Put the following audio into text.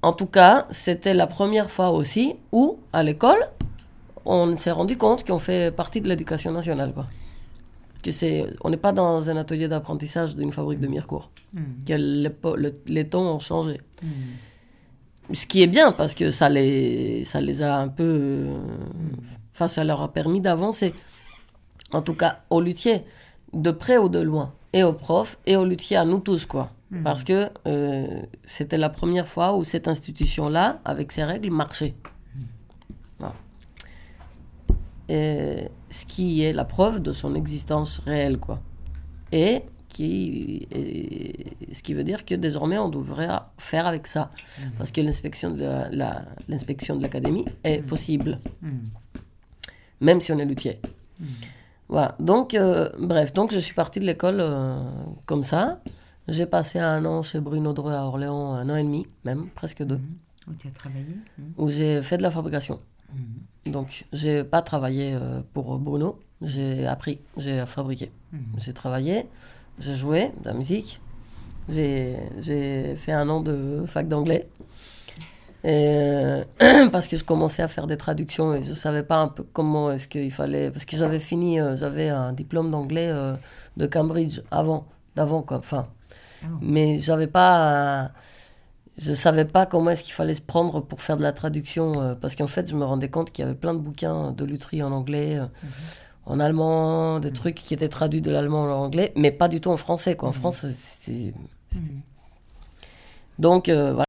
En tout cas, c'était la première fois aussi où, à l'école, on s'est rendu compte qu'on fait partie de l'éducation nationale, quoi. On n'est pas dans un atelier d'apprentissage d'une fabrique de Mirecourt. Que les temps ont changé. Ce qui est bien, parce que ça les a un peu... Enfin, ça leur a permis d'avancer. En tout cas, aux luthiers, de près ou de loin. Et aux profs, et aux luthiers, à nous tous, quoi. Parce que c'était la première fois où cette institution-là, avec ses règles, marchait. Voilà. Et ce qui est la preuve de son existence réelle, quoi. Et ce qui veut dire que désormais, on devrait faire avec ça. Parce que l'inspection de l'académie est possible. Même si on est luthier. Voilà. Donc, bref. Donc, je suis partie de l'école comme ça. J'ai passé 1 an chez Bruno Dreux à Orléans, 1 an et demi, même, presque 2. Où tu as travaillé Où j'ai fait de la fabrication. Donc, j'ai pas travaillé pour Bruno. J'ai appris, j'ai fabriqué. J'ai travaillé, j'ai joué de la musique. J'ai fait 1 an de fac d'anglais. Et, parce que je commençais à faire des traductions et je savais pas un peu comment est-ce qu'il fallait... Parce que j'avais un diplôme d'anglais de Cambridge d'avant, quoi. Enfin, mais j'avais pas... je savais pas comment est-ce qu'il fallait se prendre pour faire de la traduction, parce qu'en fait, je me rendais compte qu'il y avait plein de bouquins de lutherie en anglais, en allemand, des trucs qui étaient traduits de l'allemand en anglais, mais pas du tout en français, quoi. En France, c'était... Donc, voilà.